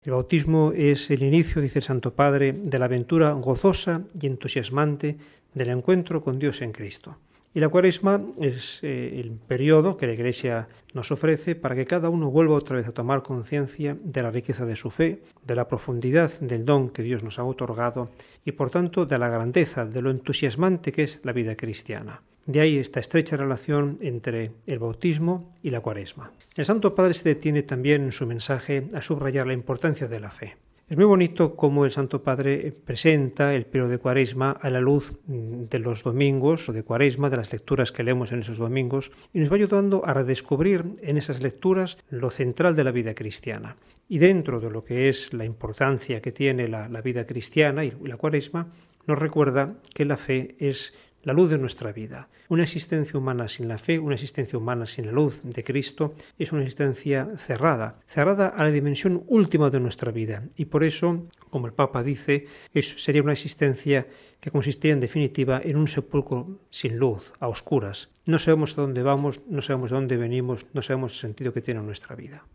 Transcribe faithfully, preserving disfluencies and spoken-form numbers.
El bautismo es el inicio, dice el Santo Padre, de la aventura gozosa y entusiasmante del encuentro con Dios en Cristo. Y la Cuaresma es eh, el periodo que la Iglesia nos ofrece para que cada uno vuelva otra vez a tomar conciencia de la riqueza de su fe, de la profundidad del don que Dios nos ha otorgado y, por tanto, de la grandeza, de lo entusiasmante que es la vida cristiana. De ahí esta estrecha relación entre el bautismo y la Cuaresma. El Santo Padre se detiene también en su mensaje a subrayar la importancia de la fe. Es muy bonito cómo el Santo Padre presenta el periodo de Cuaresma a la luz de los domingos o de Cuaresma, de las lecturas que leemos en esos domingos, y nos va ayudando a redescubrir en esas lecturas lo central de la vida cristiana. Y dentro de lo que es la importancia que tiene la, la vida cristiana y la Cuaresma, nos recuerda que la fe es la luz de nuestra vida. Una existencia humana sin la fe, una existencia humana sin la luz de Cristo, es una existencia cerrada, cerrada a la dimensión última de nuestra vida. Y por eso, como el Papa dice, eso sería una existencia que consistiría en definitiva en un sepulcro sin luz, a oscuras. No sabemos a dónde vamos, no sabemos de dónde venimos, no sabemos el sentido que tiene nuestra vida.